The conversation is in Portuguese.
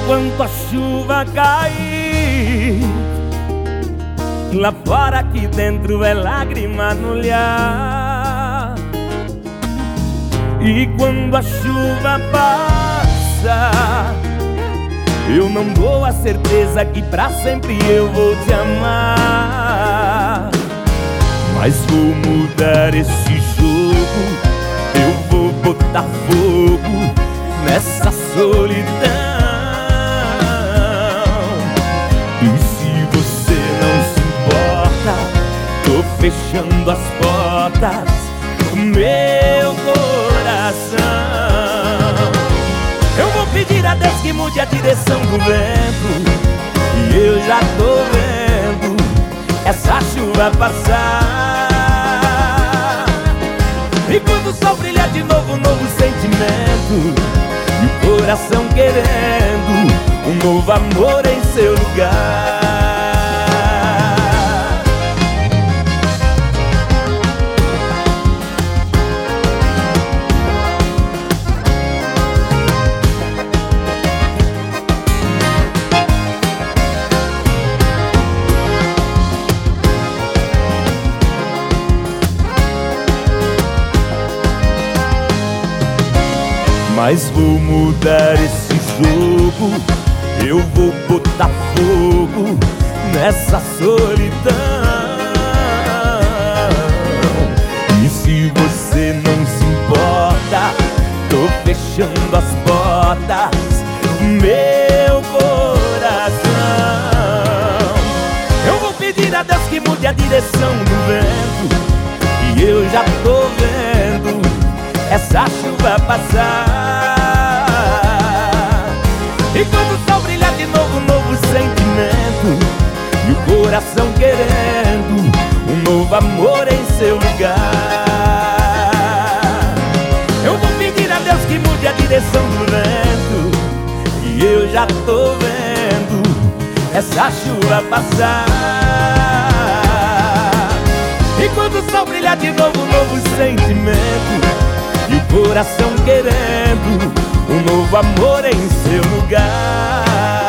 enquanto a chuva cai. Lá fora, aqui dentro é lágrima no olhar. E quando a chuva passa, eu não dou a certeza que pra sempre eu vou te amar. Mas vou mudar esse jogo, eu vou botar fogo nessa solidão. E se você não se importa, tô fechando as portas do meu coração. Eu vou pedir a Deus que mude a direção do vento, e eu já tô vendo essa chuva passar. E quando o sol brilhar de novo, um novo sentimento, e o coração querendo um novo amor em seu lugar. Mas vou mudar esse jogo, eu vou botar fogo nessa solidão. E se você não se importa, tô fechando as portas do meu coração. Eu vou pedir a Deus que mude a direção do vento, e eu já tô vendo essa chuva passar. E quando o sol brilhar de novo, um novo sentimento, e o coração querendo um novo amor em seu lugar. Eu vou pedir a Deus que mude a direção do vento, e eu já tô vendo essa chuva passar. E quando o sol brilhar de novo, um novo sentimento, e o coração querendo um novo amor em seu lugar.